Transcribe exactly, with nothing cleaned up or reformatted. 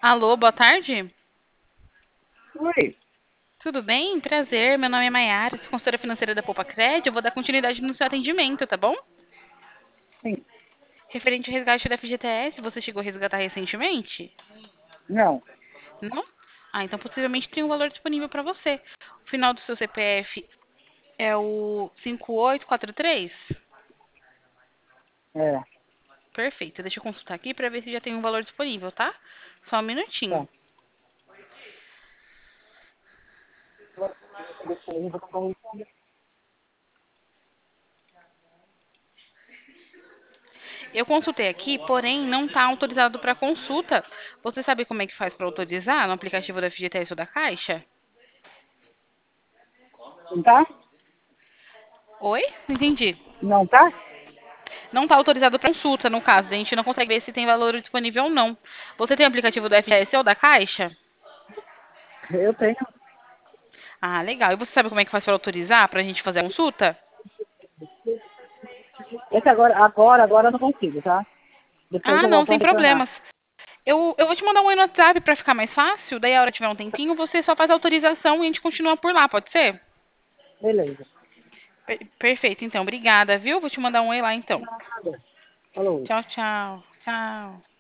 Alô, boa tarde. Oi, Tudo bem? Prazer. Meu nome é Maiara, sou consultora financeira da Poupa Crédito. Eu vou dar continuidade no seu atendimento, tá bom? sim, Referente ao resgate da F G T S, você chegou a resgatar recentemente? não, Não? Ah, então possivelmente tem um valor disponível para você. O final do seu C P F é o cinco oito quatro três? é, Perfeito. Deixa eu consultar aqui para ver se já tem um valor disponível, tá? Só um minutinho. tá. Disponível para responder. Eu consultei aqui, porém não está autorizado para consulta. Você sabe como é que faz para autorizar no aplicativo da F G T S ou da Caixa? Não tá? Oi? Não entendi. Não tá? Não está autorizado para consulta, no caso. A gente não consegue ver se tem valor disponível ou não. Você tem aplicativo do F G S ou da Caixa? Eu tenho. Ah, legal. E você sabe como é que faz para autorizar, para a gente fazer a consulta? Esse agora, agora, agora eu não consigo, tá? Depois Ah, eu não, volto a sem retornar. problemas. Eu, eu vou te mandar um oi no WhatsApp para ficar mais fácil. Daí, a hora que tiver um tempinho, você só faz a autorização e a gente continua por lá, pode ser? Beleza. Per- perfeito, então. Obrigada, viu? Vou te mandar um oi lá, então. Nada. Falou. Tchau, tchau. Tchau.